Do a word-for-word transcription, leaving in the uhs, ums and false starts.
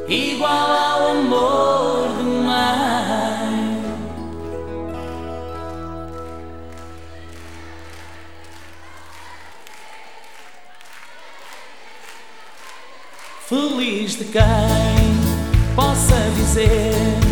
igual ao amor de mãe. Feliz de quem possa dizer